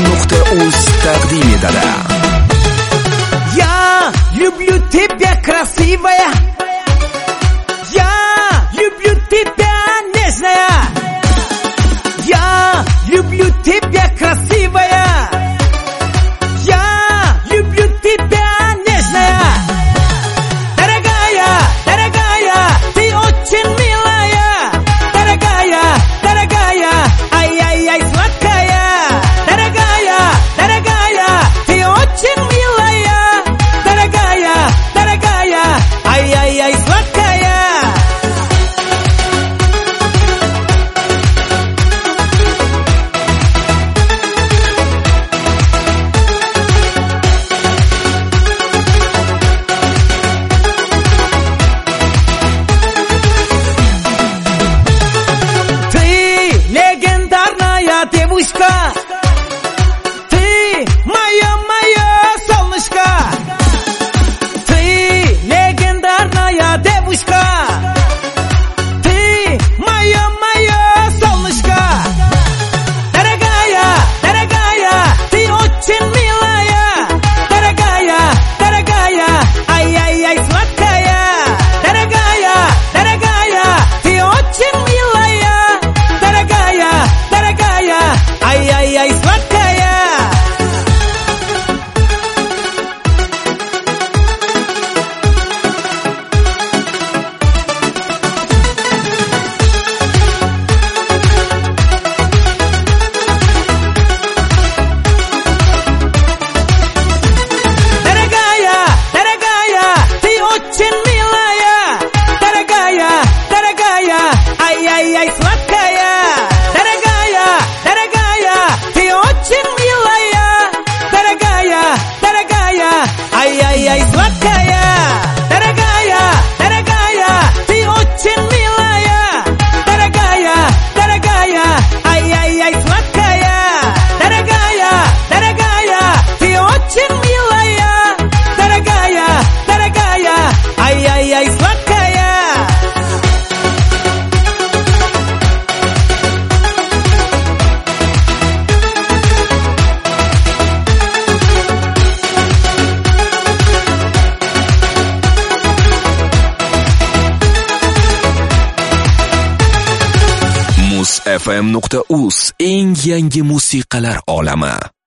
MusFM.uz taqdim etadi. Я люблю тебя, красивая. Я люблю тебя, нежная. Я люблю тебя, красивая. Я люблю тебя, нежная. Дорогая, дорогая, ты очень милая. Дорогая, дорогая, ай-яй-яй, сладкая. Дорогая, дорогая, ты очень милая. Дорогая, дорогая, ай-яй-яй, сладкая. Легендарная девушка, ты мое солнышко. Ты легендарная девушка, ты мое солнышко. Дорогая, дорогая, ты очень милая. Дорогая, дорогая, ай-яй-яй, сладкая. Дорогая, дорогая, ты очень милая. Дорогая, дорогая, ай-яй-яй, сладкая. Дорогая, дорогая, ты очень милая. Дорогая, дорогая, ай-яй-яй, сладкая. Дорогая, дорогая, ты очень милая. Дорогая, дорогая, ай-яй-яй, сладкая. Дорогая, дорогая, ты очень милая. Дорогая, дорогая, ай-яй-яй, сладкая. Дорогая, дорогая, ты очень милая. Дорогая, дорогая, ай-яй-яй, сладкая. MusFM.uz eng yangi musiqalar olami.